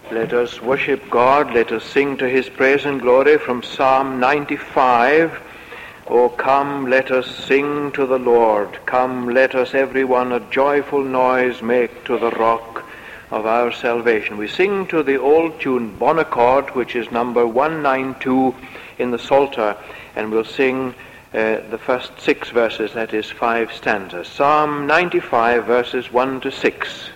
Let us worship God, let us sing to his praise and glory from Psalm 95. O come, let us sing to the Lord. Come, let us everyone a joyful noise make to the rock of our salvation. We sing to the old tune Bon Accord, which is number 192 in the Psalter, and we'll sing the first 6 verses, that is 5 stanzas. Psalm 95, verses 1 to 6.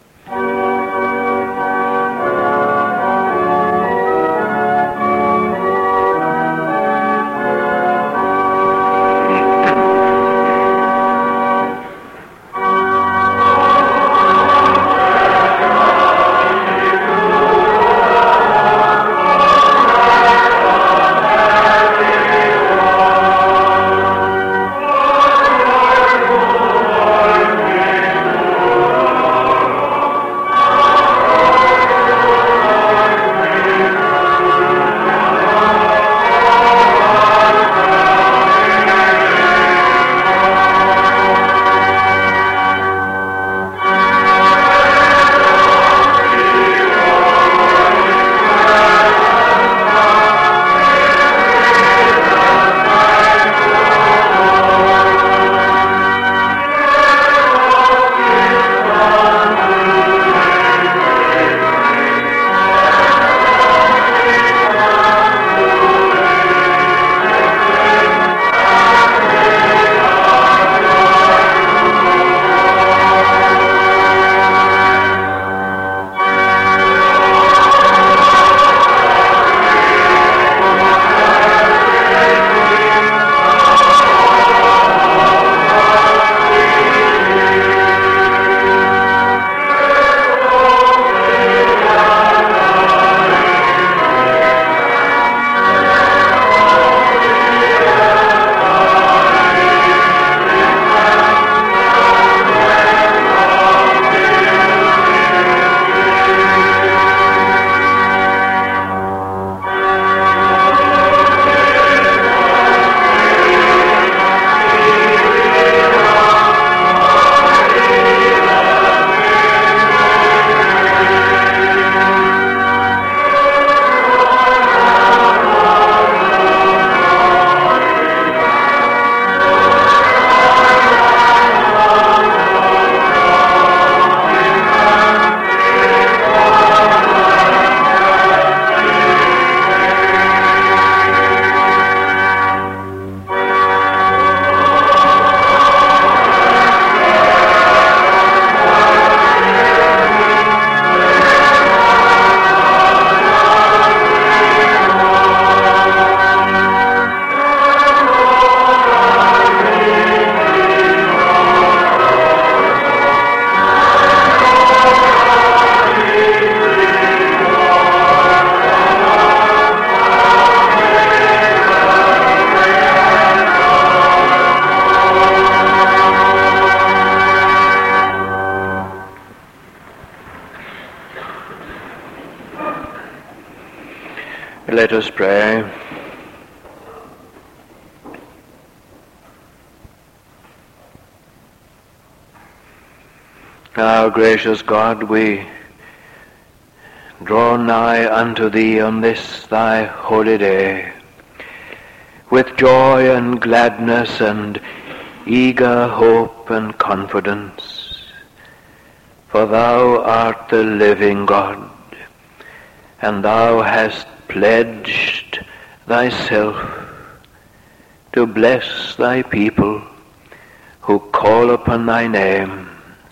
Let us pray. Our gracious God, we draw nigh unto thee on this thy holy day, with joy and gladness and eager hope and confidence. For thou art the living God, and thou hast pledged thyself to bless thy people who call upon thy name.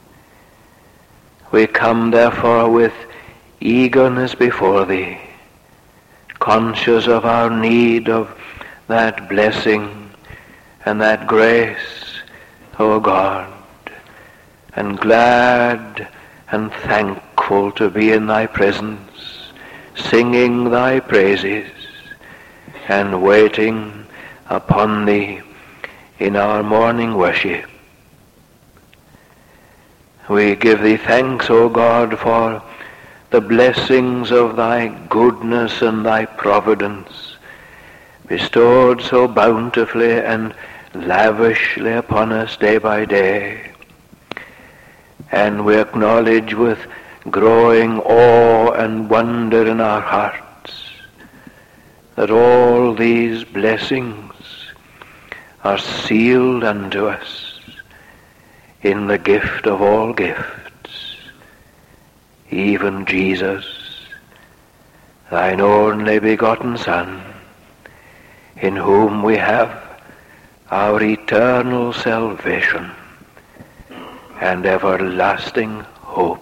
We come therefore with eagerness before thee, conscious of our need of that blessing and that grace, O God, and glad and thankful to be in thy presence, singing thy praises and waiting upon thee in our morning worship. We give thee thanks, O God, for the blessings of thy goodness and thy providence, bestowed so bountifully and lavishly upon us day by day. And we acknowledge with growing awe and wonder in our hearts that all these blessings are sealed unto us in the gift of all gifts, even Jesus, thine only begotten Son, in whom we have our eternal salvation and everlasting hope.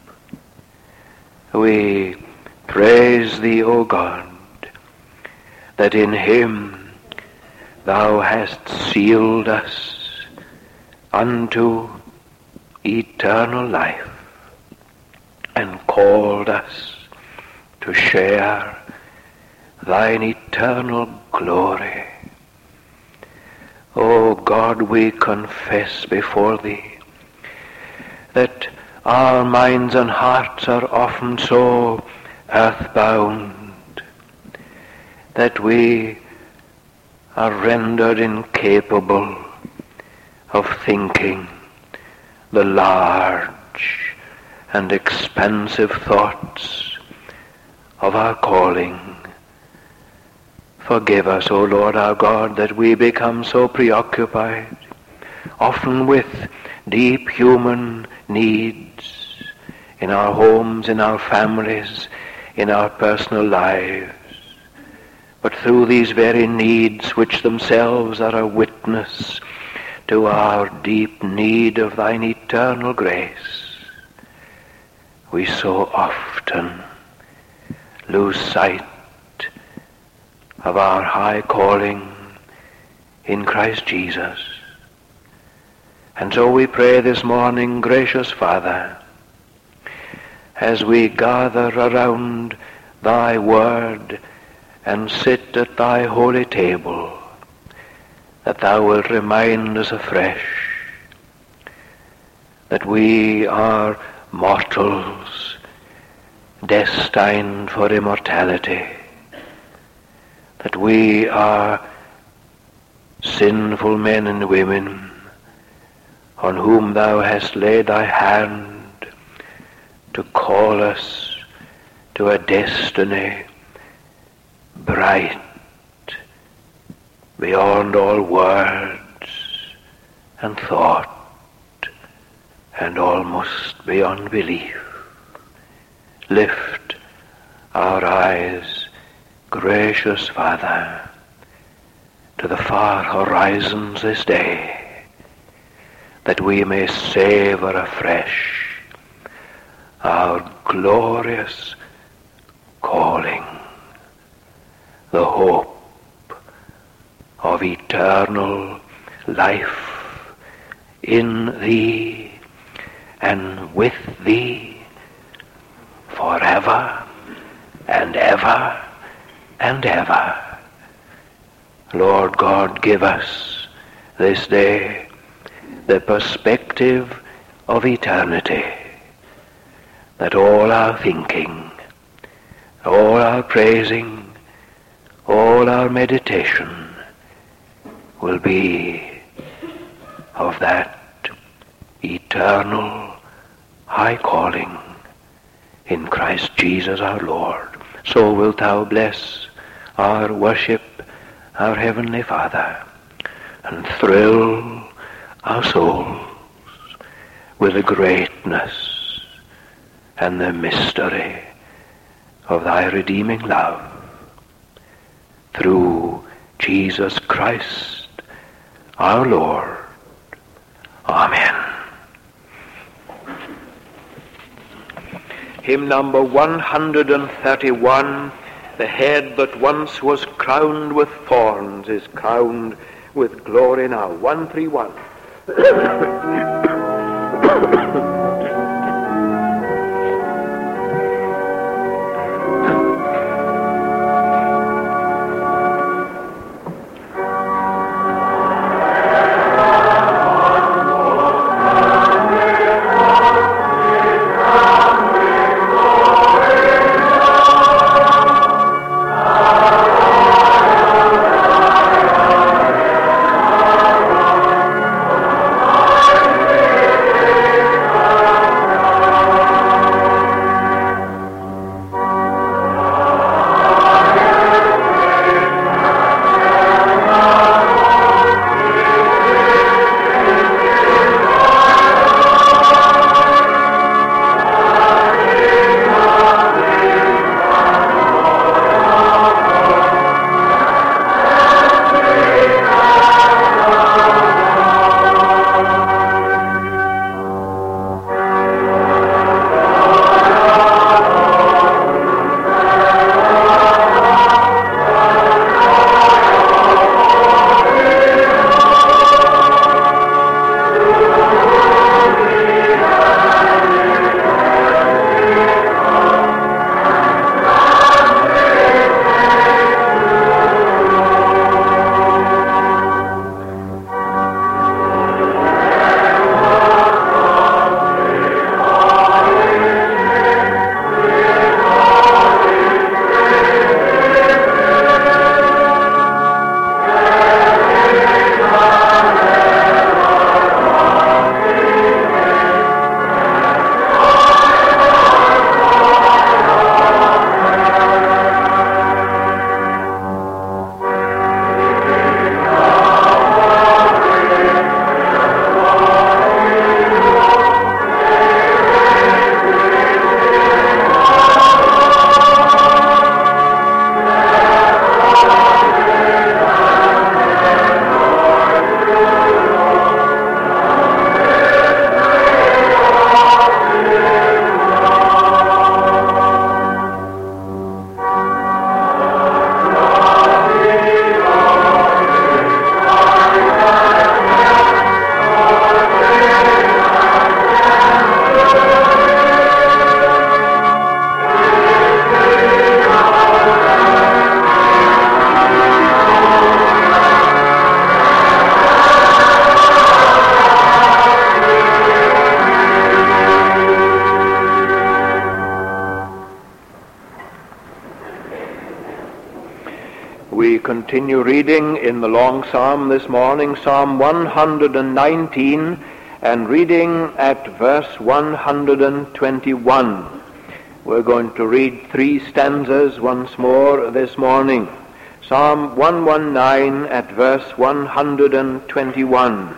We praise thee, O God, that in him thou hast sealed us unto eternal life and called us to share thine eternal glory. O God, we confess before thee that our minds and hearts are often so earthbound that we are rendered incapable of thinking the large and expansive thoughts of our calling. Forgive us, O Lord our God, that we become so preoccupied, often with deep human needs in our homes, in our families, in our personal lives. But through these very needs, which themselves are a witness to our deep need of thine eternal grace, we so often lose sight of our high calling in Christ Jesus. And so we pray this morning, gracious Father, as we gather around thy word and sit at thy holy table, that thou wilt remind us afresh that we are mortals destined for immortality, that we are sinful men and women on whom thou hast laid thy hand to call us to a destiny bright beyond all words and thought and almost beyond belief. Lift our eyes, gracious Father, to the far horizons this day, that we may savor afresh our glorious calling, the hope of eternal life in thee and with thee forever and ever and ever. Lord God, give us this day the perspective of eternity, that all our thinking, all our praising, all our meditation will be of that eternal high calling in Christ Jesus our Lord. So wilt thou bless our worship, our Heavenly Father, and thrill our souls with the greatness and the mystery of thy redeeming love, through Jesus Christ our Lord. Amen. Hymn number 131, the head that once was crowned with thorns is crowned with glory now. 131. continue reading in the long psalm this morning, Psalm 119, and reading at verse 121. We're going to read 3 stanzas once more this morning. Psalm 119 at verse 121.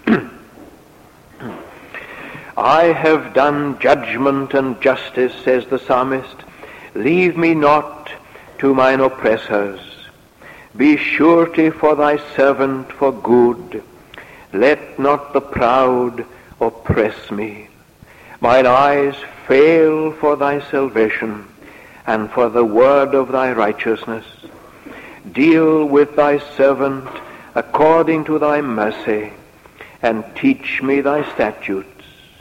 I have done judgment and justice, says the psalmist. Leave me not to mine oppressors. Be surety for thy servant for good. Let not the proud oppress me. Mine eyes fail for thy salvation and for the word of thy righteousness. Deal with thy servant according to thy mercy, and teach me thy statutes.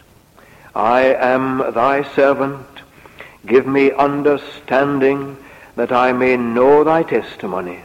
I am thy servant. Give me understanding that I may know thy testimonies.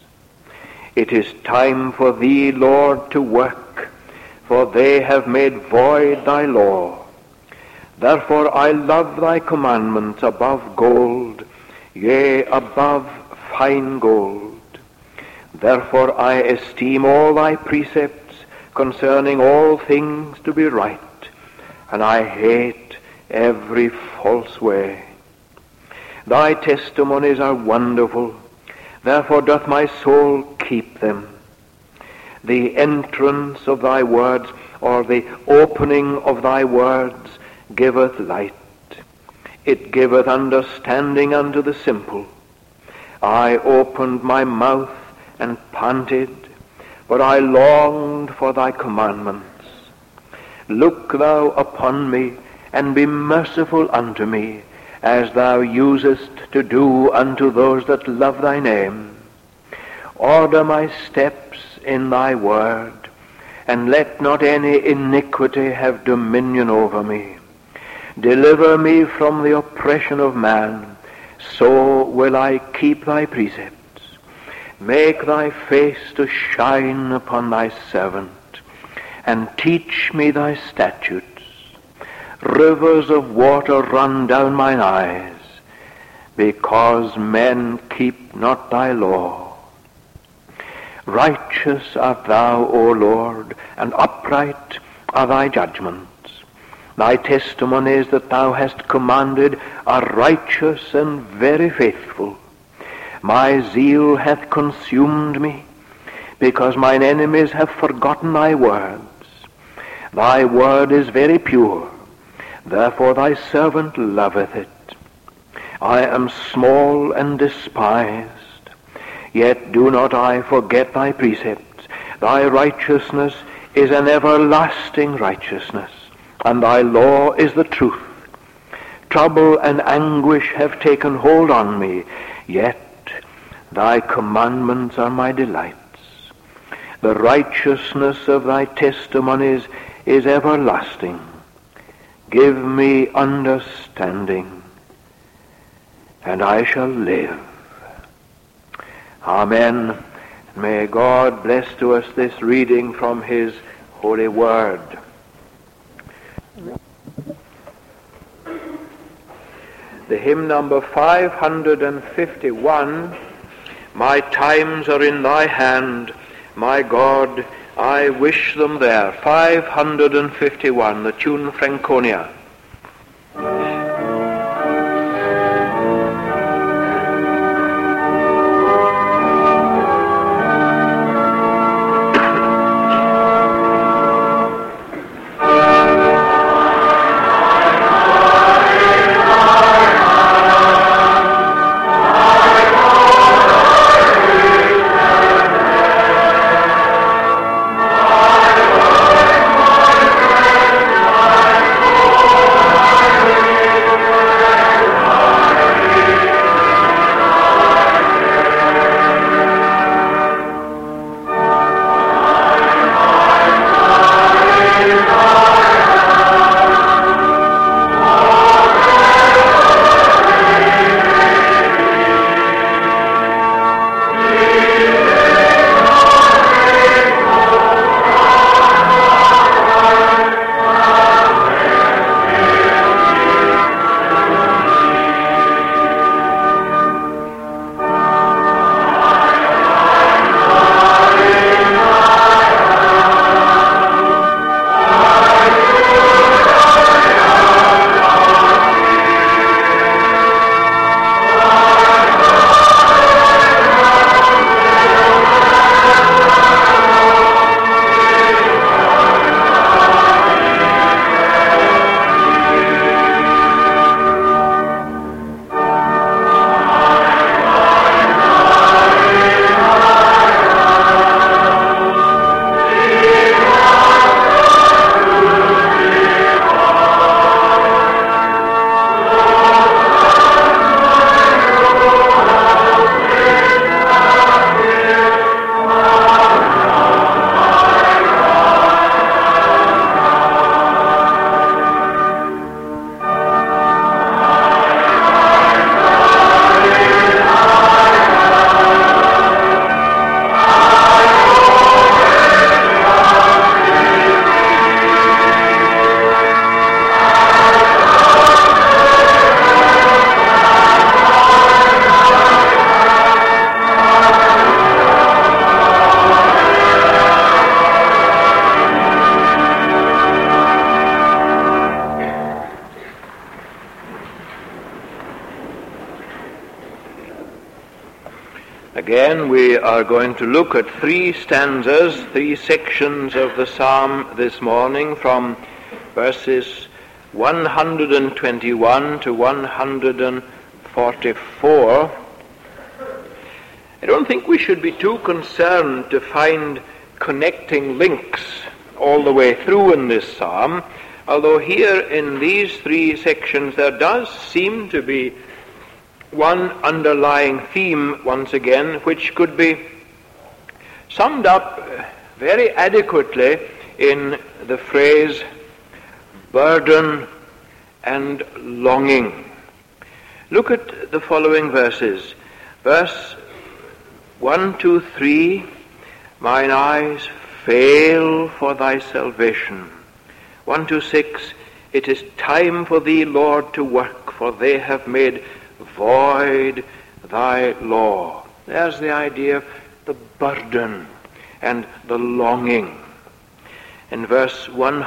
It is time for thee, Lord, to work, for they have made void thy law. Therefore I love thy commandments above gold, yea, above fine gold. Therefore I esteem all thy precepts concerning all things to be right, and I hate every false way. Thy testimonies are wonderful, therefore doth my soul keep them. The entrance of thy words, or the opening of thy words, giveth light. It giveth understanding unto the simple. I opened my mouth and panted, but I longed for thy commandments. Look thou upon me, and be merciful unto me, as thou usest to do unto those that love thy name. Order my steps in thy word, and let not any iniquity have dominion over me. Deliver me from the oppression of man, so will I keep thy precepts. Make thy face to shine upon thy servant, and teach me thy statutes. Rivers of water run down mine eyes, because men keep not thy law. Righteous art thou, O Lord, and upright are thy judgments. Thy testimonies that thou hast commanded are righteous and very faithful. My zeal hath consumed me, because mine enemies have forgotten thy words. Thy word is very pure, therefore thy servant loveth it. I am small and despised, yet do not I forget thy precepts. Thy righteousness is an everlasting righteousness, and thy law is the truth. Trouble and anguish have taken hold on me, yet thy commandments are my delights. The righteousness of thy testimonies is everlasting. Give me understanding, and I shall live. Amen. May God bless to us this reading from his holy word. The hymn number 551, My times are in thy hand, my God, I wish them there. 551, the tune Franconia. Oh Again, we are going to look at 3 stanzas, 3 sections of the psalm this morning, from verses 121 to 144. I don't think we should be too concerned to find connecting links all the way through in this psalm, although here in these 3 sections there does seem to be one underlying theme, once again, which could be summed up very adequately in the phrase burden and longing. Look at the following verses. Verse 1, 2, 3, mine eyes fail for thy salvation. 1 to 6, it is time for thee, Lord, to work, for they have made void thy law. There's the idea of the burden and the longing. In verse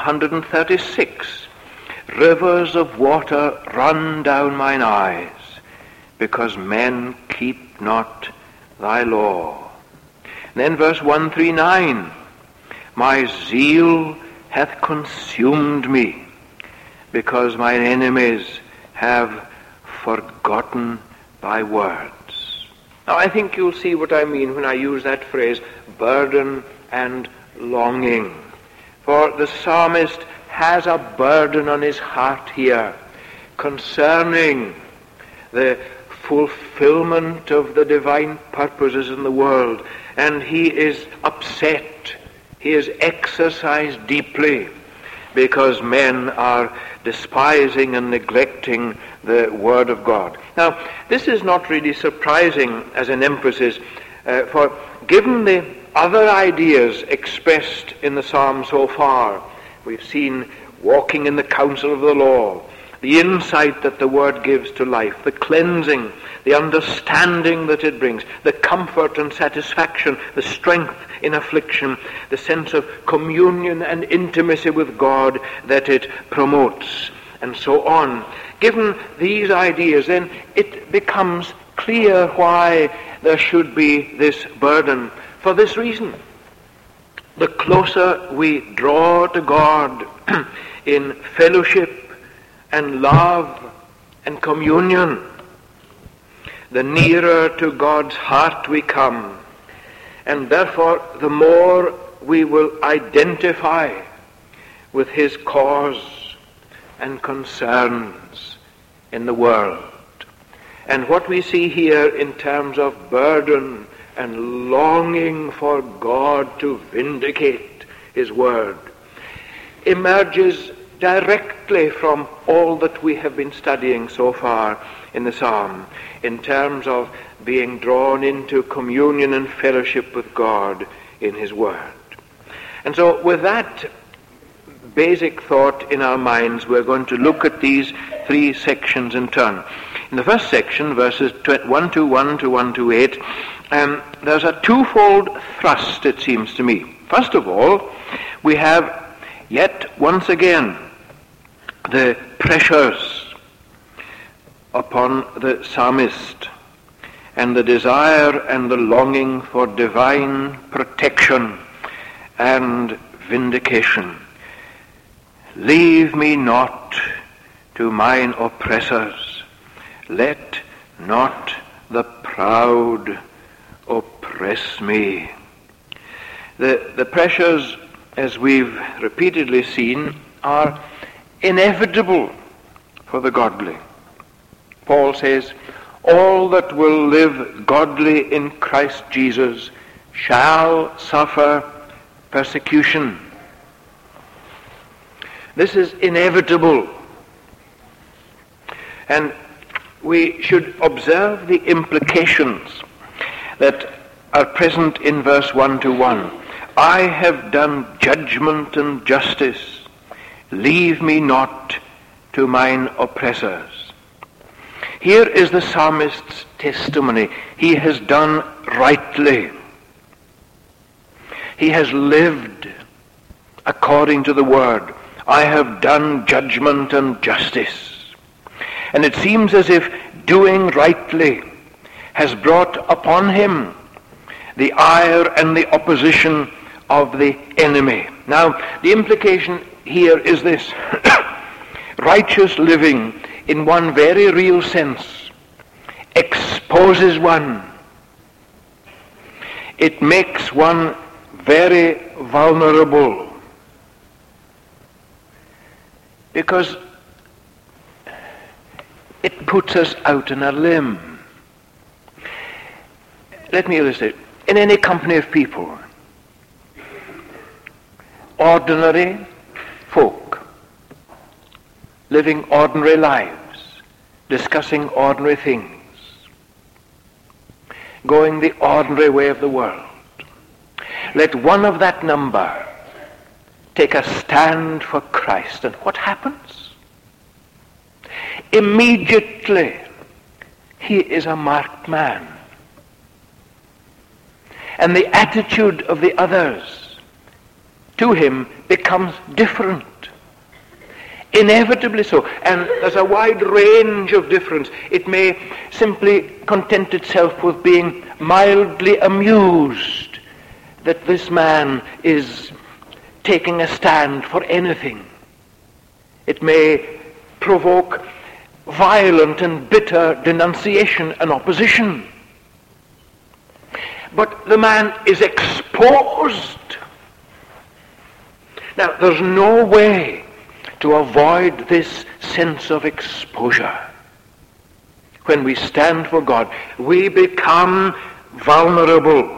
136, rivers of water run down mine eyes, because men keep not thy law. And then verse 139, my zeal hath consumed me, because mine enemies have forgotten thy words. Now I think you'll see what I mean when I use that phrase, burden and longing. For the psalmist has a burden on his heart here concerning the fulfillment of the divine purposes in the world, and he is upset, he is exercised deeply because men are despising and neglecting the Word of God. Now, this is not really surprising as an emphasis, for given the other ideas expressed in the Psalm so far, we've seen walking in the counsel of the law, the insight that the Word gives to life, the cleansing, the understanding that it brings, the comfort and satisfaction, the strength in affliction, the sense of communion and intimacy with God that it promotes, and so on. Given these ideas, then it becomes clear why there should be this burden. For this reason, the closer we draw to God in fellowship and love and communion, the nearer to God's heart we come, and therefore the more we will identify with his cause and concerns in the world. And what we see here in terms of burden and longing for God to vindicate his word emerges directly from all that we have been studying so far in the psalm, in terms of being drawn into communion and fellowship with God in his word. And so with that basic thought in our minds, we're going to look at these 3 sections in turn. In the first section, verses 121 to 128, there's a twofold thrust, it seems to me. First of all, we have yet once again the pressures upon the psalmist and the desire and the longing for divine protection and vindication. Leave me not to mine oppressors. Let not the proud oppress me. The pressures, as we've repeatedly seen, are inevitable for the godly. Paul says, all that will live godly in Christ Jesus shall suffer persecution. This is inevitable. And we should observe the implications that are present in verse 121. I have done judgment and justice. Leave me not to mine oppressors. Here is the psalmist's testimony. He has done rightly. He has lived according to the word. I have done judgment and justice. And it seems as if doing rightly has brought upon him the ire and the opposition of the enemy. Now, the implication here is this. Righteous living, in one very real sense, exposes one. It makes one very vulnerable, because it puts us out on a limb. Let me illustrate. In any company of people, ordinary folk, living ordinary lives, discussing ordinary things, going the ordinary way of the world. Let one of that number take a stand for Christ, and what happens? Immediately, he is a marked man. And the attitude of the others to him becomes different. Inevitably so. And there's a wide range of difference. It may simply content itself with being mildly amused that this man is taking a stand for anything. It may provoke violent and bitter denunciation and opposition. But the man is exposed. Now, there's no way to avoid this sense of exposure. When we stand for God, we become vulnerable.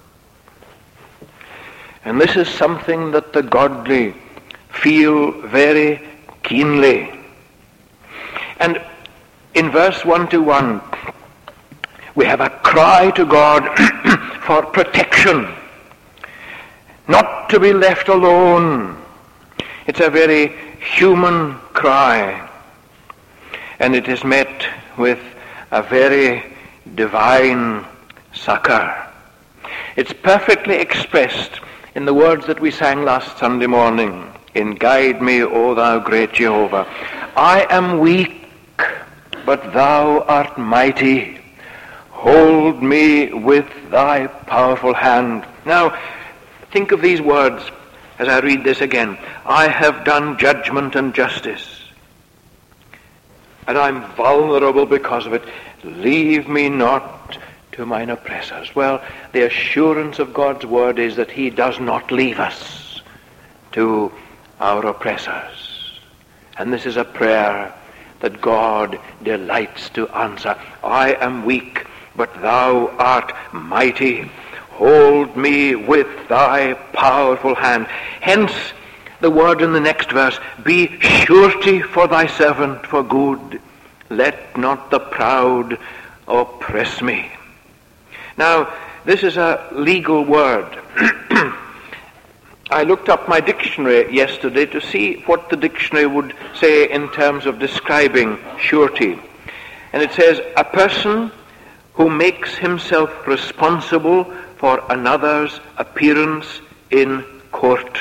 And this is something that the godly feel very keenly. And in verse 1-1, we have a cry to God for protection, not to be left alone. It's a very human cry, and it is met with a very divine succor. It's perfectly expressed in the words that we sang last Sunday morning, in Guide Me, O Thou Great Jehovah. I am weak, but Thou art mighty. Hold me with Thy powerful hand. Now, think of these words as I read this again. I have done judgment and justice, and I'm vulnerable because of it. Leave me not to mine oppressors. Well, the assurance of God's word is that he does not leave us to our oppressors. And this is a prayer that God delights to answer. I am weak, but Thou art mighty. Hold me with Thy powerful hand. Hence, the word in the next verse, be surety for Thy servant for good. Let not the proud oppress me. Now, this is a legal word. I looked up my dictionary yesterday to see what the dictionary would say in terms of describing surety. And it says, a person who makes himself responsible for another's appearance in court.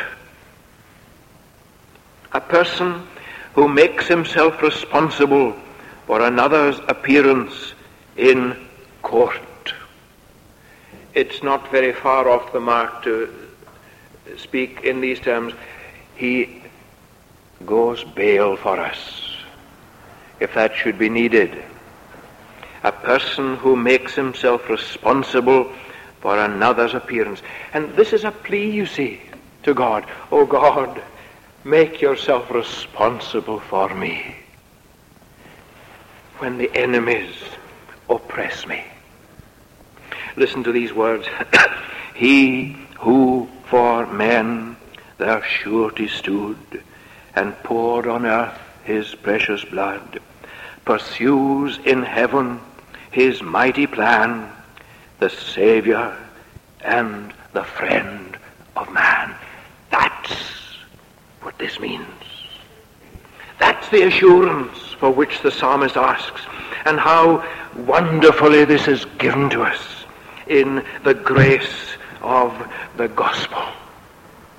A person who makes himself responsible for another's appearance in court. It's not very far off the mark to speak in these terms. He goes bail for us, if that should be needed. A person who makes himself responsible for another's appearance. And this is a plea, you see, to God. Oh God, make yourself responsible for me when the enemies oppress me. Listen to these words. He who for men their surety stood, and poured on earth his precious blood, pursues in heaven his mighty plan, the Savior and the friend of man. That's what this means. That's the assurance for which the psalmist asks, and how wonderfully this is given to us in the grace of the gospel.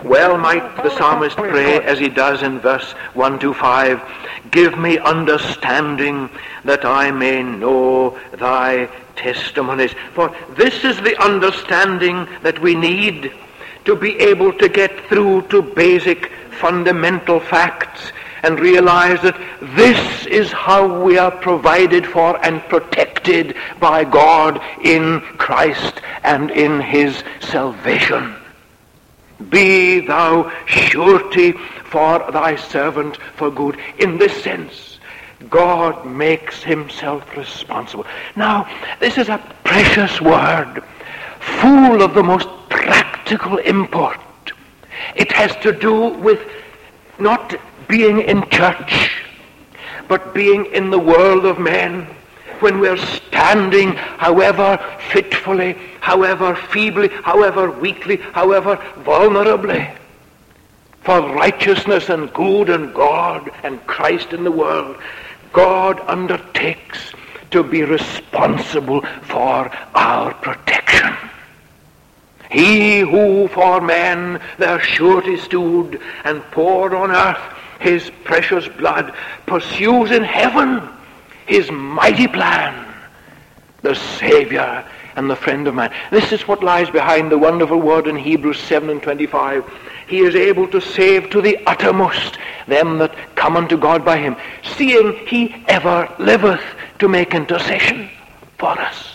Well might the psalmist pray as he does in verse 1 to 5, give me understanding that I may know thy testimonies. For this is the understanding that we need to be able to get through to basic fundamental facts and realize that this is how we are provided for and protected by God in Christ and in his salvation. Be thou surety for thy servant for good. In this sense, God makes himself responsible. Now, this is a precious word, full of the most practical import. It has to do with not being in church, but being in the world of men, when we're standing, however fitfully, however feebly, however weakly, however vulnerably, for righteousness and good and God and Christ in the world. God undertakes to be responsible for our protection. He who for men their surety stood and poured on earth his precious blood, pursues in heaven his mighty plan, the Savior and the friend of man. This is what lies behind the wonderful word in Hebrews 7:25. He is able to save to the uttermost them that come unto God by him, seeing he ever liveth to make intercession for us.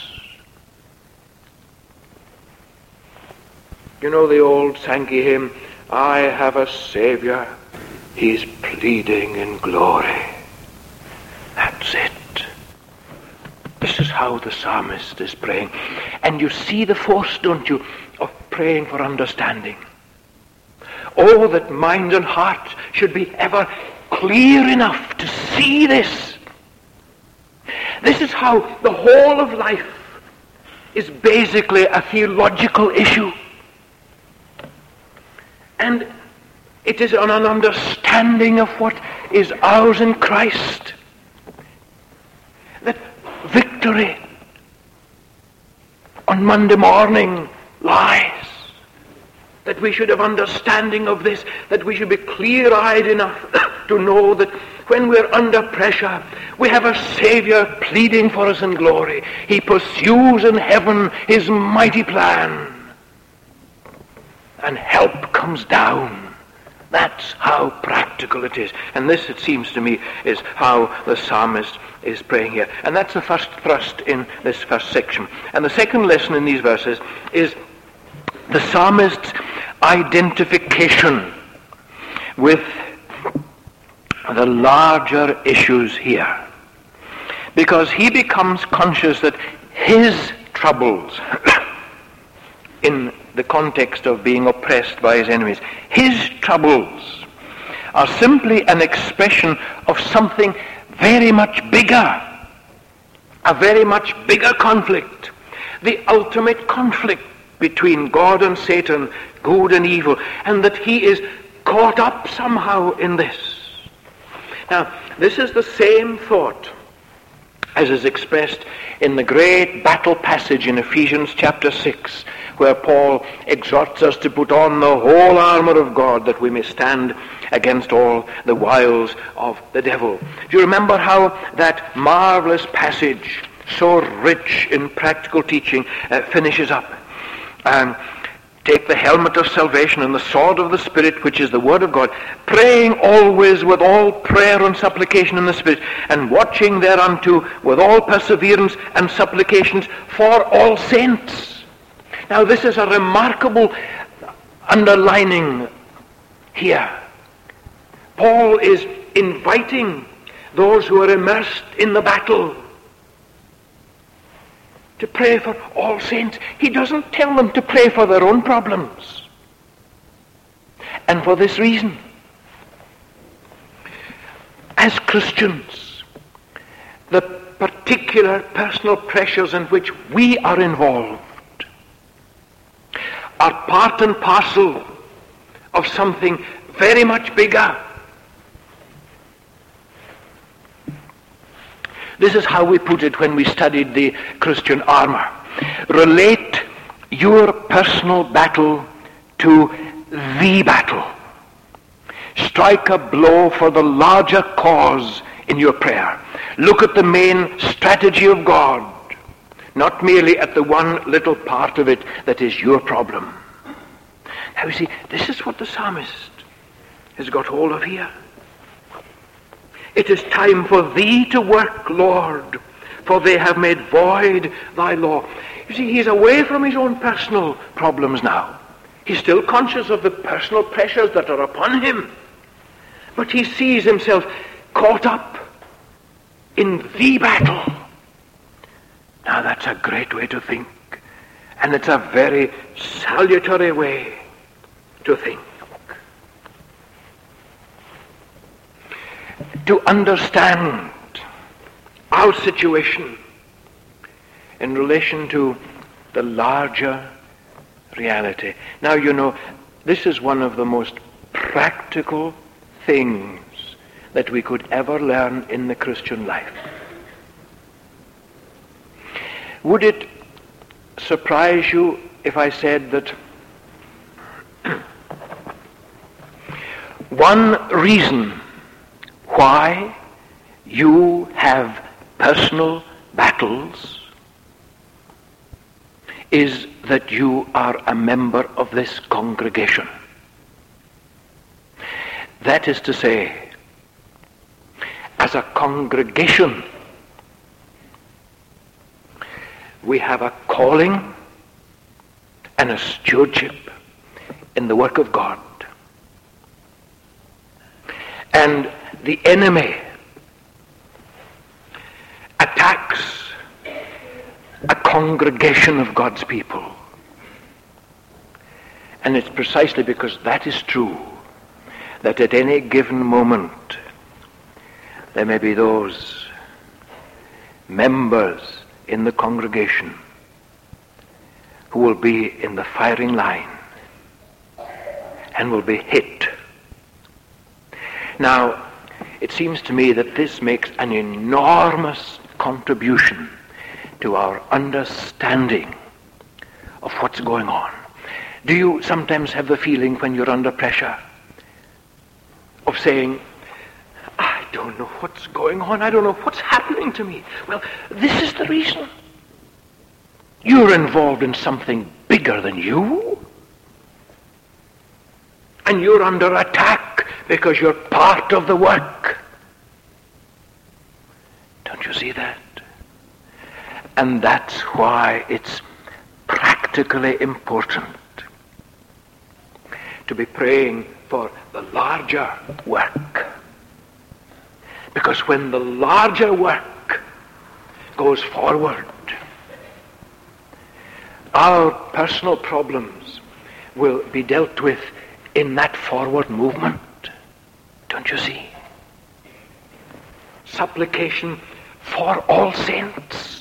You know the old Sankey hymn, I have a Savior, he's pleading in glory. That's it. This is how the psalmist is praying. And you see the force, don't you, of praying for understanding. Oh, that mind and heart should be ever clear enough to see this. This is how the whole of life is basically a theological issue. And it is an understanding of what is ours in Christ. That victory on Monday morning lies. That we should have understanding of this, that we should be clear-eyed enough to know that when we're under pressure, we have a Savior pleading for us in glory. He pursues in heaven his mighty plan. And help comes down. That's how practical it is. And this, it seems to me, is how the psalmist is praying here. And that's the first thrust in this first section. And the second lesson in these verses is the psalmist's identification with the larger issues here. Because he becomes conscious that his troubles in the context of being oppressed by his enemies, his troubles are simply an expression of something very much bigger, a very much bigger conflict, the ultimate conflict between God and Satan, good and evil, and that he is caught up somehow in this. Now, this is the same thought as is expressed in the great battle passage in Ephesians chapter 6, where Paul exhorts us to put on the whole armor of God that we may stand against all the wiles of the devil. Do you remember how that marvelous passage, so rich in practical teaching, finishes up? Take the helmet of salvation and the sword of the Spirit, which is the word of God, praying always with all prayer and supplication in the Spirit, and watching thereunto with all perseverance and supplications for all saints. Now this is a remarkable underlining here. Paul is inviting those who are immersed in the battle to pray for all saints. He doesn't tell them to pray for their own problems. And for this reason, as Christians, the particular personal pressures in which we are involved are part and parcel of something very much bigger. This is how we put it when we studied the Christian armor. Relate your personal battle to the battle. Strike a blow for the larger cause in your prayer. Look at the main strategy of God, not merely at the one little part of it that is your problem. Now you see, this is what the psalmist has got hold of here. It is time for thee to work, Lord, for they have made void thy law. You see, he's away from his own personal problems now. He's still conscious of the personal pressures that are upon him. But he sees himself caught up in the battle. Now that's a great way to think. And it's a very salutary way to think. To understand our situation in relation to the larger reality. Now, you know, this is one of the most practical things that we could ever learn in the Christian life. Would it surprise you if I said that one reason why you have personal battles is that you are a member of this congregation? That is to say, as a congregation, we have a calling and a stewardship in the work of God. And the enemy attacks a congregation of God's people. And it's precisely because that is true that at any given moment there may be those members in the congregation who will be in the firing line and will be hit. Now, it seems to me that this makes an enormous contribution to our understanding of what's going on. Do you sometimes have the feeling when you're under pressure of saying, I don't know what's going on, I don't know what's happening to me? Well, this is the reason. You're involved in something bigger than you. And you're under attack because you're part of the work. Don't you see that? And that's why it's practically important to be praying for the larger work. Because when the larger work goes forward, our personal problems will be dealt with in that forward movement. Don't you see? Supplication for all saints.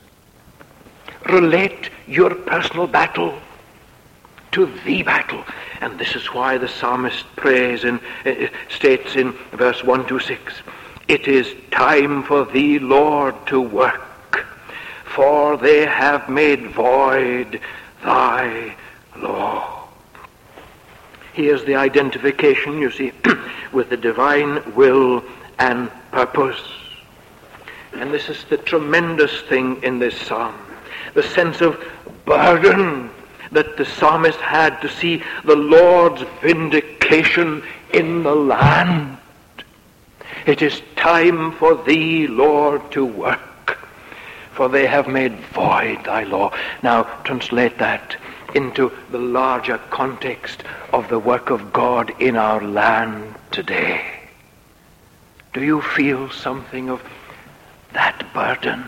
Relate your personal battle to the battle. And this is why the psalmist prays and states in verse 1-6, it is time for thee, Lord, to work, for they have made void thy law. Here's the identification, you see, with the divine will and purpose. And this is the tremendous thing in this psalm. The sense of burden that the psalmist had to see the Lord's vindication in the land. It is time for thee, Lord, to work, for they have made void thy law. Now, translate that into the larger context of the work of God in our land today. Do you feel something of that burden?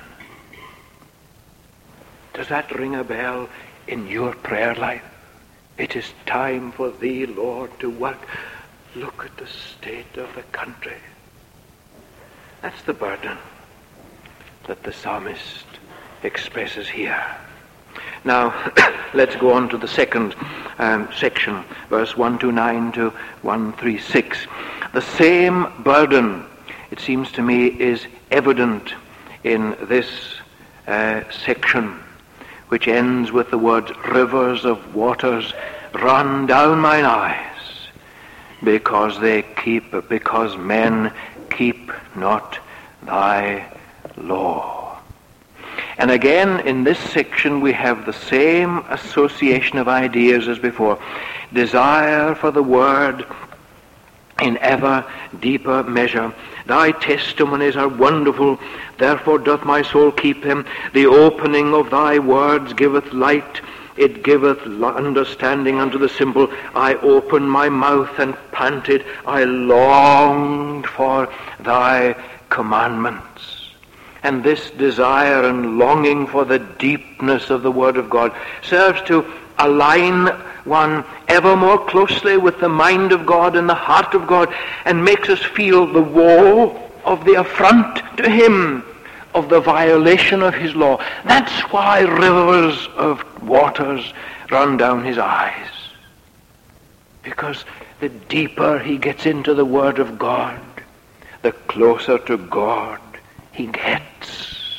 Does that ring a bell in your prayer life? It is time for thee, Lord, to work. Look at the state of the country. That's the burden that the psalmist expresses here. Now, let's go on to the second section, verse 1-9 to 1-6. The same burden, it seems to me, is evident in this section, which ends with the words rivers of waters run down mine eyes, because men keep not thy law. And again, in this section, we have the same association of ideas as before. Desire for the word in ever deeper measure. Thy testimonies are wonderful, therefore doth my soul keep them. The opening of thy words giveth light, it giveth understanding unto the simple. I opened my mouth and panted, I longed for thy commandments. And this desire and longing for the deepness of the Word of God serves to align one ever more closely with the mind of God and the heart of God, and makes us feel the woe of the affront to him, of the violation of his law. That's why rivers of waters run down his eyes. Because the deeper he gets into the Word of God, the closer to God he gets.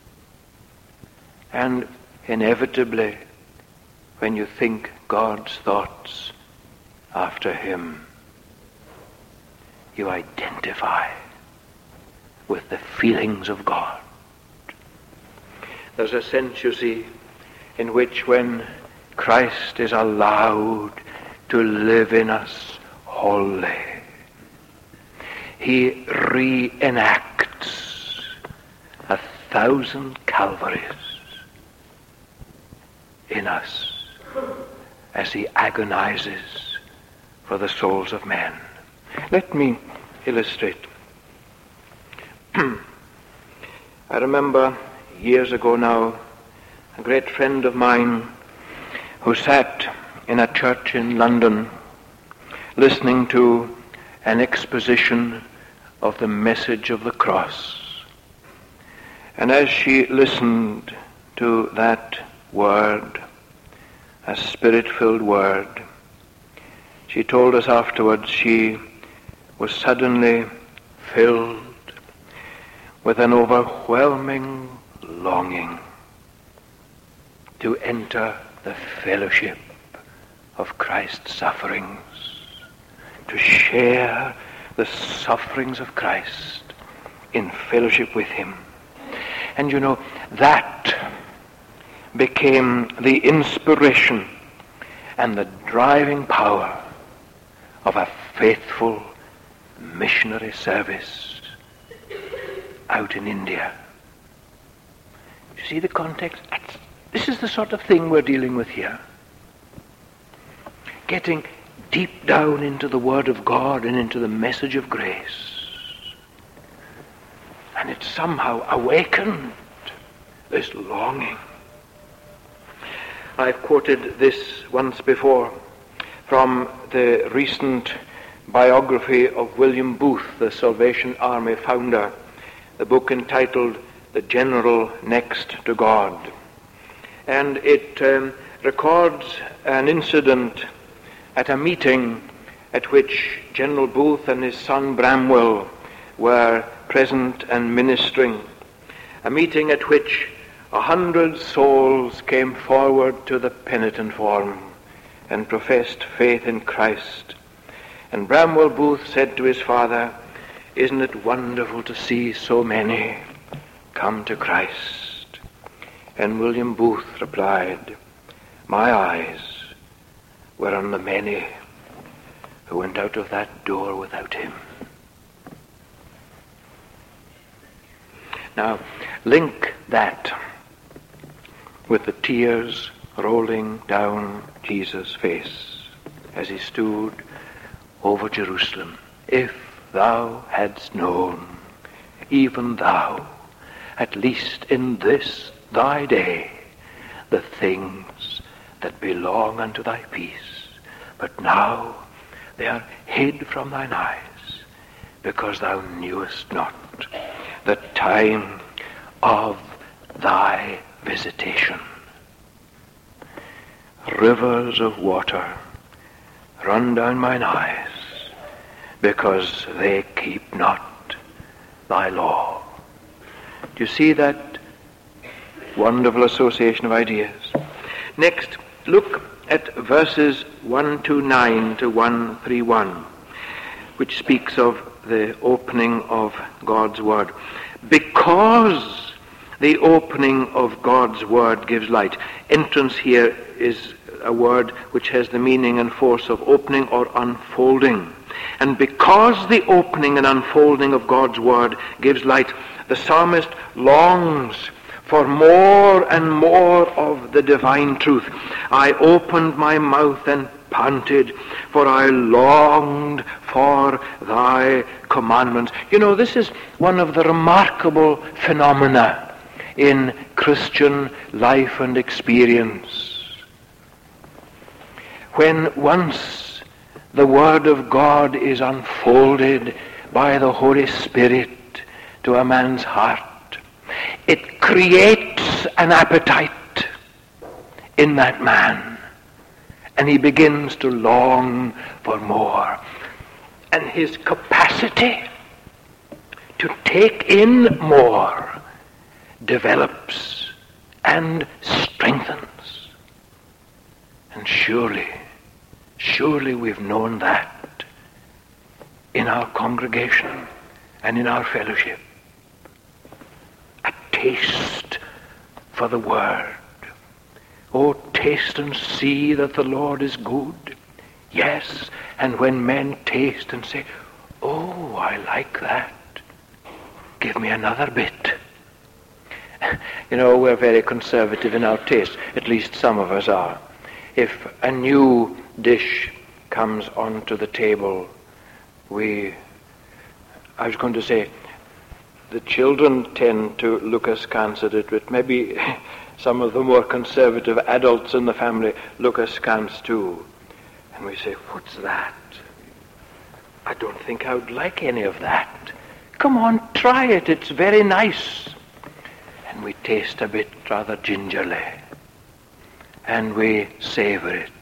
And inevitably, when you think God's thoughts after him, you identify with the feelings of God. There's a sense, you see, in which when Christ is allowed to live in us wholly, he reenacts 1,000 Calvaries in us as he agonizes for the souls of men. Let me illustrate. I remember years ago now, a great friend of mine who sat in a church in London listening to an exposition of the message of the cross. And as she listened to that word, a spirit-filled word, she told us afterwards she was suddenly filled with an overwhelming longing to enter the fellowship of Christ's sufferings, to share the sufferings of Christ in fellowship with him. And you know, that became the inspiration and the driving power of a faithful missionary service out in India. You see the context? This is the sort of thing we're dealing with here. Getting deep down into the Word of God and into the message of grace. And it somehow awakened this longing. I've quoted this once before from the recent biography of William Booth, the Salvation Army founder, the book entitled The General Next to God. And it records an incident at a meeting at which General Booth and his son Bramwell were present and ministering. A meeting at which 100 souls came forward to the penitent form and professed faith in Christ. And Bramwell Booth said to his father, "Isn't it wonderful to see so many come to Christ?" And William Booth replied, "My eyes were on the many who went out of that door without him." Now, link that with the tears rolling down Jesus' face as he stood over Jerusalem. "If thou hadst known, even thou, at least in this thy day, the things that belong unto thy peace, but now they are hid from thine eyes, because thou knewest not the time of thy visitation." Rivers of water run down mine eyes, because they keep not thy law. Do you see that wonderful association of ideas? Next, look at verses 129 to 131, which speaks of the opening of God's word. Because the opening of God's word gives light. Entrance here is a word which has the meaning and force of opening or unfolding. And because the opening and unfolding of God's word gives light, the psalmist longs for more and more of the divine truth. I opened my mouth and panted, for I longed for thy commandments. You know, this is one of the remarkable phenomena in Christian life and experience. When once the Word of God is unfolded by the Holy Spirit to a man's heart, it creates an appetite in that man, and he begins to long for more. And his capacity to take in more develops and strengthens. And surely we've known that in our congregation and in our fellowship. A taste for the Word. Oh, taste and see that the Lord is good. Yes, and when men taste and say, oh, I like that, give me another bit. You know, we're very conservative in our taste. At least some of us are. If a new dish comes onto the table, I was going to say, the children tend to look askance at it, but maybe some of the more conservative adults in the family look askance too. And we say, what's that? I don't think I would like any of that. Come on, try it, it's very nice. And we taste a bit rather gingerly. And we savor it.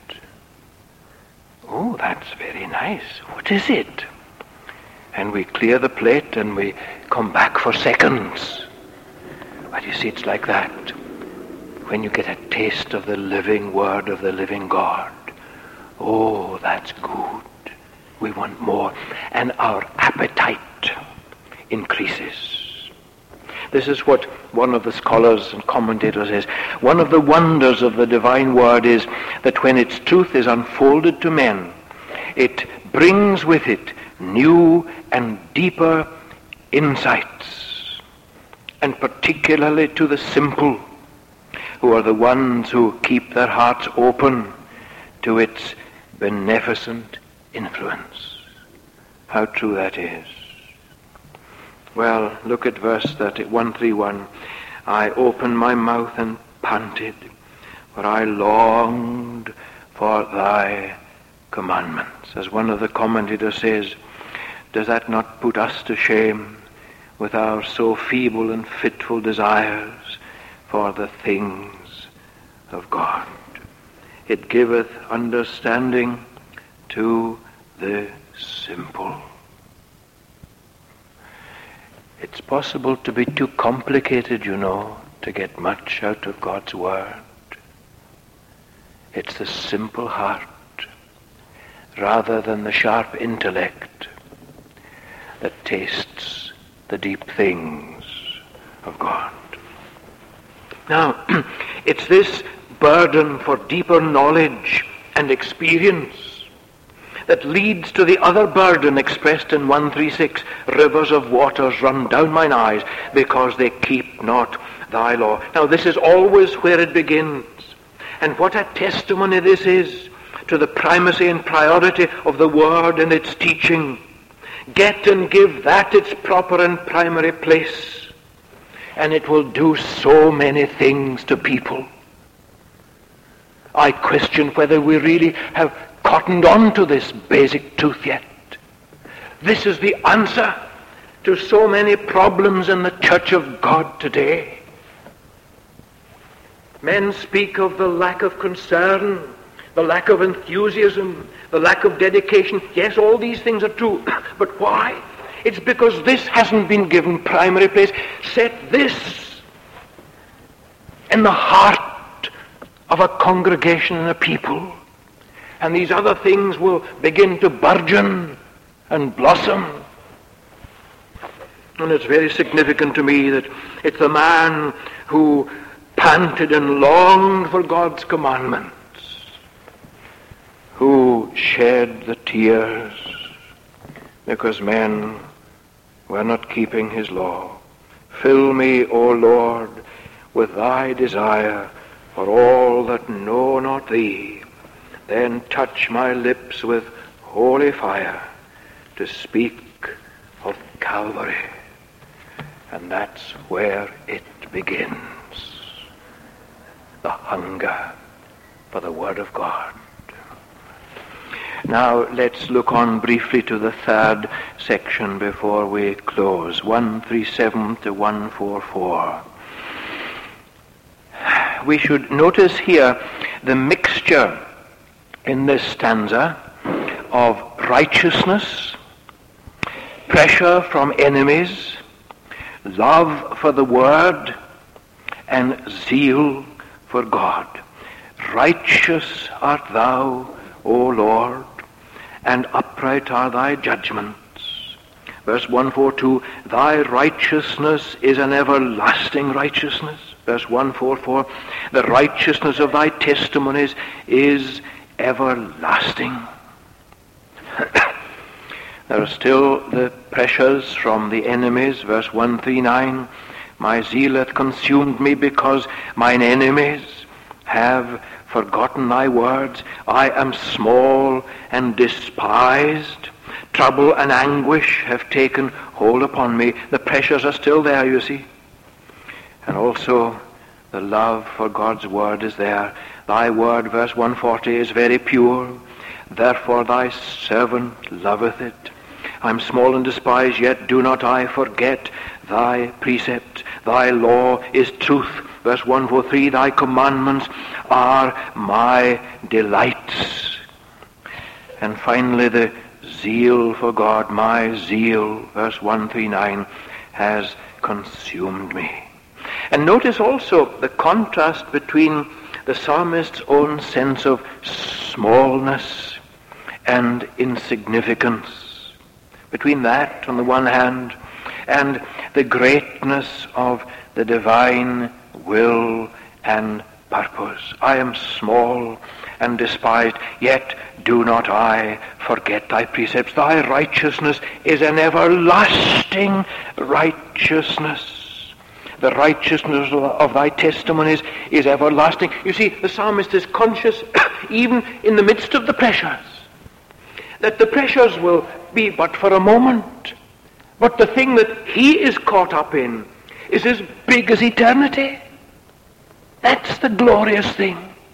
Oh, that's very nice. What is it? And we clear the plate and we come back for seconds. But you see, it's like that. When you get a taste of the living Word of the living God, oh, that's good. We want more. And our appetite increases. This is what one of the scholars and commentators says. One of the wonders of the divine word is that when its truth is unfolded to men, it brings with it new and deeper insights, and particularly to the simple, who are the ones who keep their hearts open to its beneficent influence. How true that is. Well, look at verse 131. I opened my mouth and panted, for I longed for thy commandments. As one of the commentators says, does that not put us to shame with our so feeble and fitful desires for the things of God? It giveth understanding to the simple. It's possible to be too complicated, you know, to get much out of God's Word. It's the simple heart, rather than the sharp intellect, that tastes the deep things of God. Now, it's this burden for deeper knowledge and experience that leads to the other burden expressed in 136. Rivers of waters run down mine eyes, because they keep not thy law. Now this is always where it begins. And what a testimony this is to the primacy and priority of the Word and its teaching. Get and give that its proper and primary place, and it will do so many things to people. I question whether we really have cottoned on to this basic truth yet. This is the answer to so many problems in the Church of God today. Men speak of the lack of concern, the lack of enthusiasm, the lack of dedication. Yes, all these things are true. But why? It's because this hasn't been given primary place. Set this in the heart of a congregation and a people, and these other things will begin to burgeon and blossom. And it's very significant to me that it's the man who panted and longed for God's commandments who shed the tears because men were not keeping his law. Fill me, O Lord, with thy desire for all that know not thee. Then touch my lips with holy fire to speak of Calvary. And that's where it begins. The hunger for the Word of God. Now let's look on briefly to the third section before we close. 137 to 144. We should notice here the mixture in this stanza of righteousness, pressure from enemies, love for the Word, and zeal for God. Righteous art thou, O Lord, and upright are thy judgments. Verse 142, thy righteousness is an everlasting righteousness. Verse 144, the righteousness of thy testimonies is everlasting. There are still the pressures from the enemies. Verse 139, my zeal hath consumed me because mine enemies have forgotten thy words. I am small and despised. Trouble and anguish have taken hold upon me. The pressures are still there, you see. And also the love for God's word is there. Thy word, verse 140, is very pure. Therefore thy servant loveth it. I'm small and despised, yet do not I forget thy precept. Thy law is truth. Verse 143, thy commandments are my delights. And finally the zeal for God, my zeal, verse 139, has consumed me. And notice also the contrast between the psalmist's own sense of smallness and insignificance. Between that on the one hand and the greatness of the divine will and purpose. I am small and despised, yet do not I forget thy precepts. Thy righteousness is an everlasting righteousness. The righteousness of thy testimonies is everlasting. You see, the psalmist is conscious, even in the midst of the pressures, that the pressures will be but for a moment. But the thing that he is caught up in is as big as eternity. That's the glorious thing.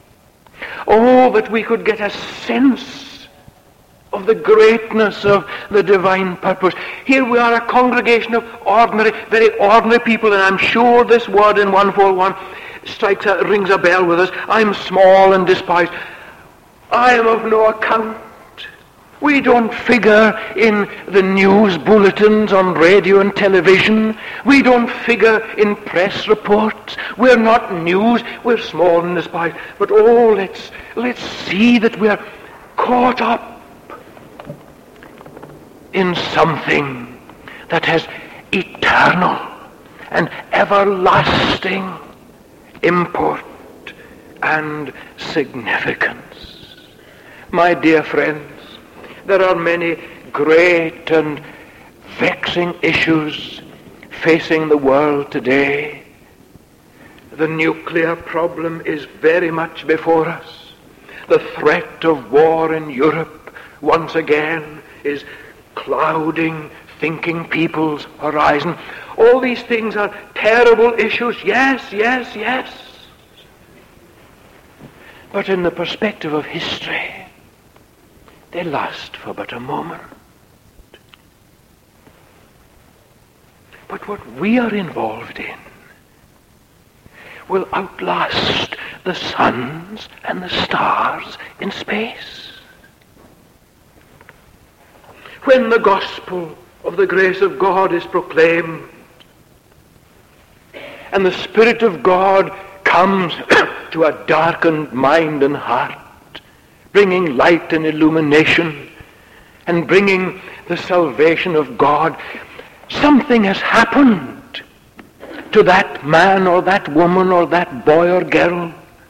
Oh, that we could get a sense of the greatness of the divine purpose. Here we are, a congregation of ordinary, very ordinary people, and I'm sure this word in 141 rings a bell with us. I'm small and despised. I am of no account. We don't figure in the news bulletins on radio and television. We don't figure in press reports. We're not news. We're small and despised. But oh, let's see that we're caught up in something that has eternal and everlasting import and significance. My dear friends, there are many great and vexing issues facing the world today. The nuclear problem is very much before us. The threat of war in Europe once again is clouding thinking people's horizon. All these things are terrible issues. Yes, yes, yes. But in the perspective of history, they last for but a moment. But what we are involved in will outlast the suns and the stars in space. When the gospel of the grace of God is proclaimed and the Spirit of God comes to a darkened mind and heart, bringing light and illumination, and bringing the salvation of God, something has happened to that man or that woman or that boy or girl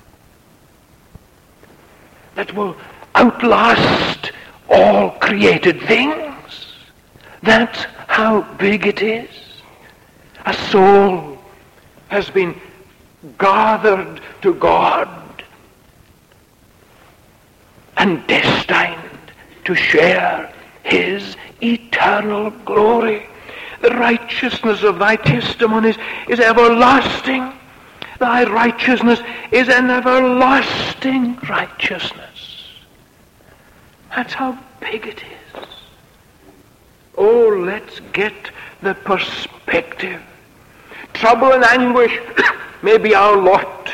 that will outlast all created things. That's how big it is. A soul has been gathered to God and destined to share his eternal glory. The righteousness of thy testimonies is everlasting. Thy righteousness is an everlasting righteousness. That's how big it is. Oh, let's get the perspective. Trouble and anguish may be our lot.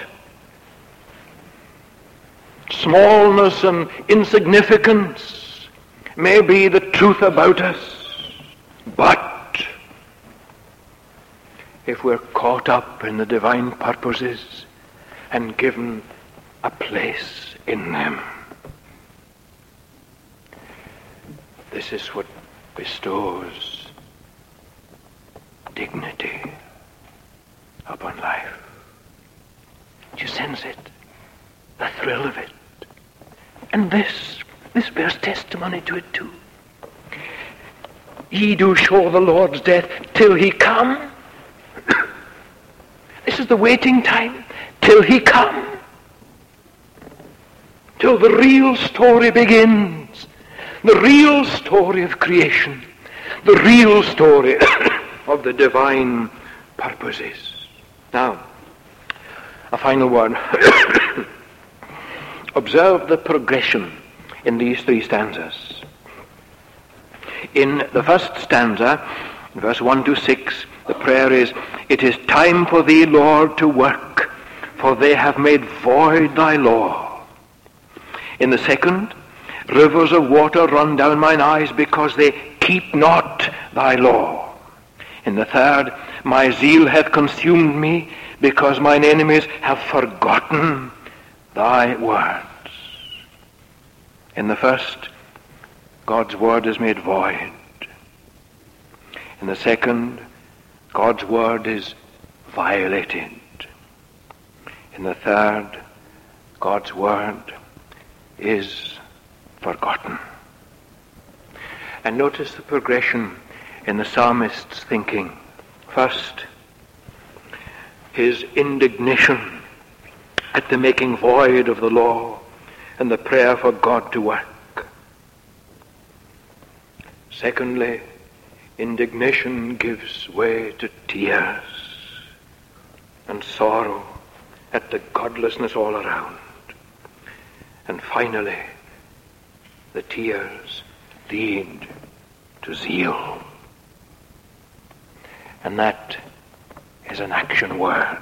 Smallness and insignificance may be the truth about us. But if we're caught up in the divine purposes and given a place in them, this is what bestows dignity upon life. You sense it, the thrill of it. And this bears testimony to it too. Ye do show the Lord's death till he come. This is the waiting time till he come. Till the real story begins. The real story of creation. The real story of the divine purposes. Now, a final word. Observe the progression in these three stanzas. In the first stanza, verse 1 to 6, the prayer is, "It is time for thee, Lord, to work, for they have made void thy law." In the second, "Rivers of water run down mine eyes, because they keep not thy law." In the third, "My zeal hath consumed me, because mine enemies have forgotten thy words." In the first, God's word is made void. In the second, God's word is violated. In the third, God's word is forgotten. And notice the progression in the psalmist's thinking. First, his indignation at the making void of the law and the prayer for God to work. Secondly, indignation gives way to tears and sorrow at the godlessness all around. And finally, the tears lead to zeal. And that is an action word.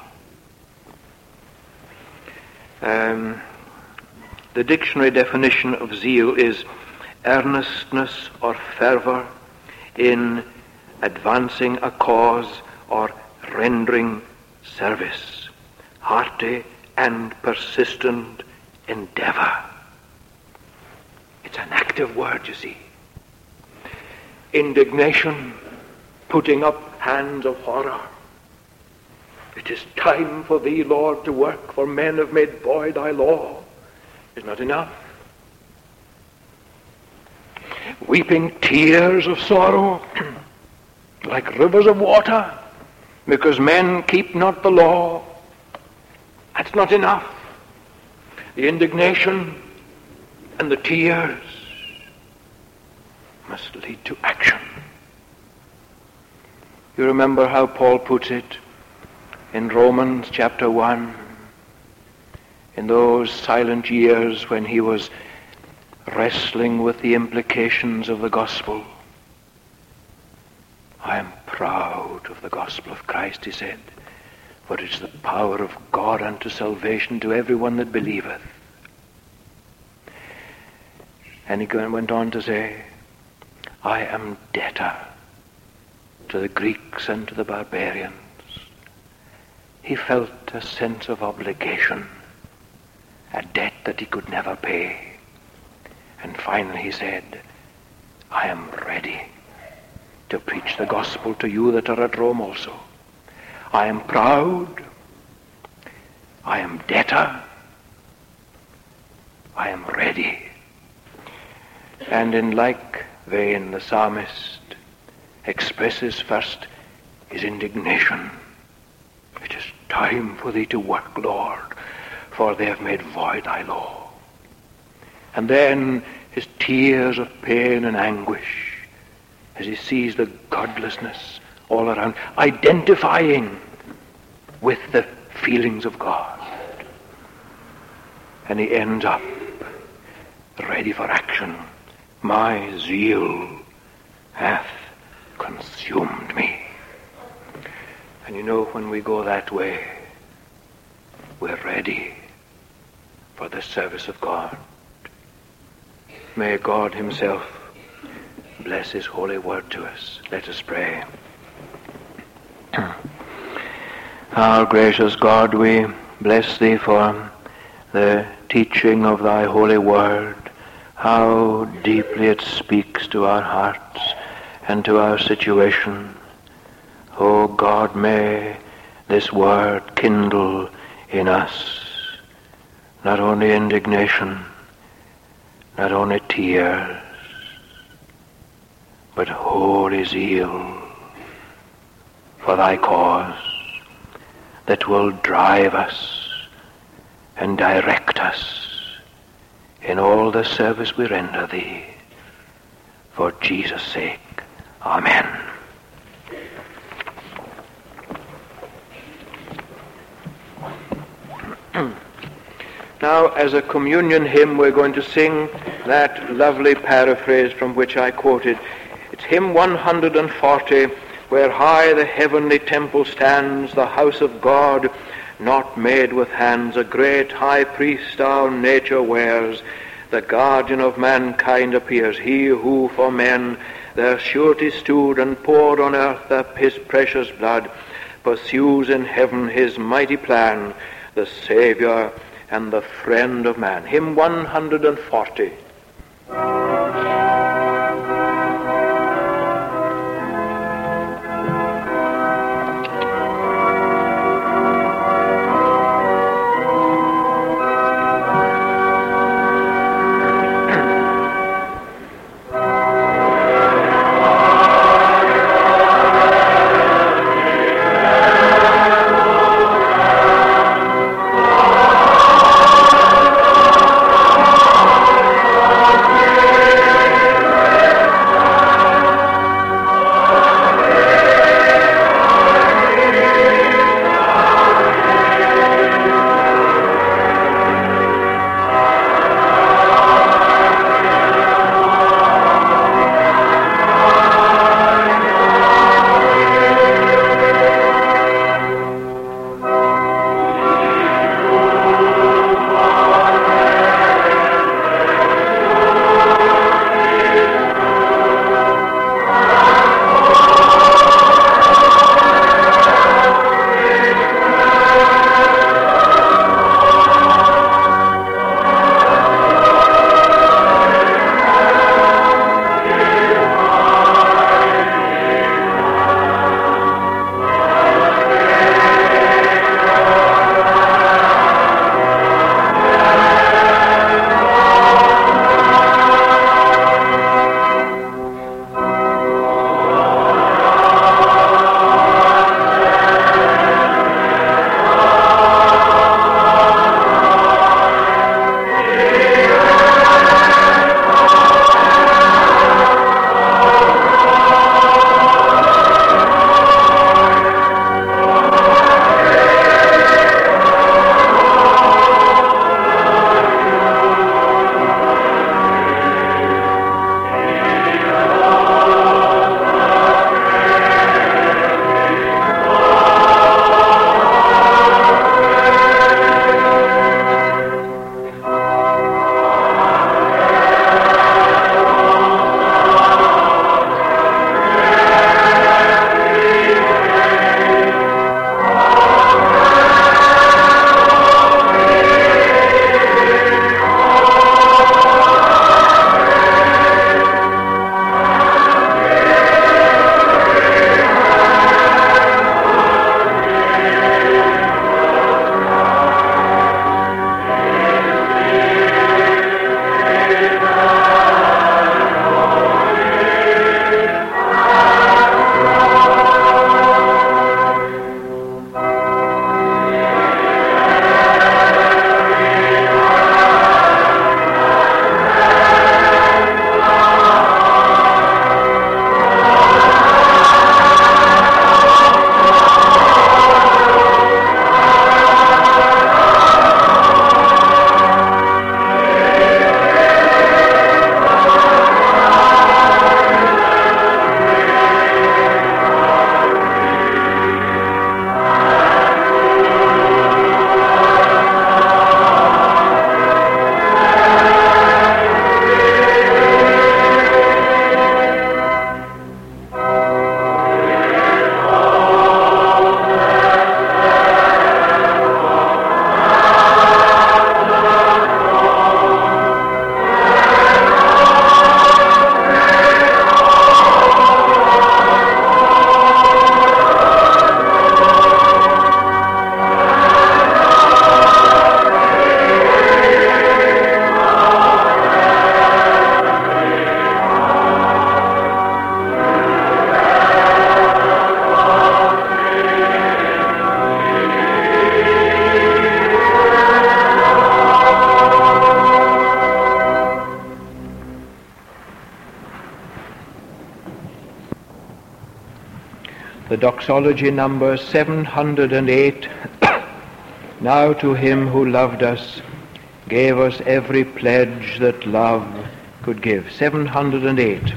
The dictionary definition of zeal is earnestness or fervor in advancing a cause or rendering service, hearty and persistent endeavor. It's an active word, you see. Indignation, putting up hands of horror. It is time for thee, Lord, to work, for men have made void thy law. Is not enough. Weeping tears of sorrow like rivers of water, because men keep not the law. That's not enough. The indignation and the tears must lead to action. You remember how Paul puts it in Romans chapter 1, in those silent years when he was wrestling with the implications of the gospel. I am proud of the gospel of Christ, he said, for it is the power of God unto salvation to everyone that believeth. And he went on to say, I am debtor to the Greeks and to the barbarians. He felt a sense of obligation, a debt that he could never pay. And finally he said, I am ready to preach the gospel to you that are at Rome also. I am proud. I am debtor. I am ready. And in like vein, the psalmist expresses first his indignation. It is time for thee to work, Lord, for they have made void thy law. And then his tears of pain and anguish as he sees the godlessness all around, identifying with the feelings of God. And he ends up ready for action. My zeal hath consumed me. And you know, when we go that way, we're ready for the service of God. May God himself bless his holy word to us. Let us pray. Our gracious God, we bless thee for the teaching of thy holy word, how deeply it speaks to our hearts and to our situation. O God, may this word kindle in us not only indignation, not only tears, but holy zeal for thy cause that will drive us and direct us in all the service we render thee. For Jesus' sake, amen. Now, as a communion hymn, we're going to sing that lovely paraphrase from which I quoted. It's hymn 140, where high the heavenly temple stands, the house of God, not made with hands. A great high priest our nature wears, the guardian of mankind appears, he who for men their surety stood and poured on earth up his precious blood, pursues in heaven his mighty plan, the Savior and the friend of man. Hymn 140. Amen. the doxology number 708. Now to him who loved us, gave us every pledge that love could give. 708.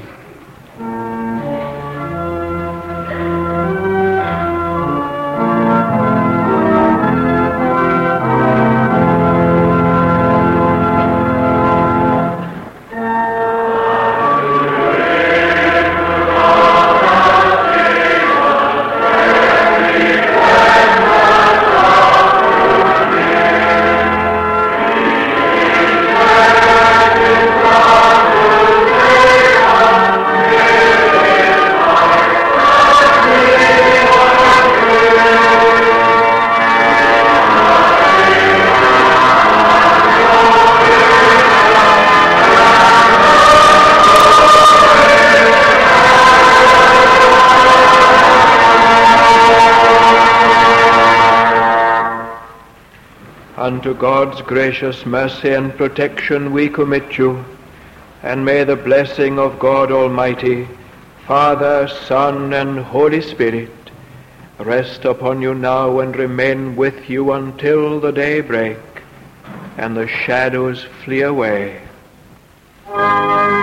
Unto God's gracious mercy and protection we commit you, and may the blessing of God Almighty, Father, Son, and Holy Spirit rest upon you now and remain with you until the day break and the shadows flee away.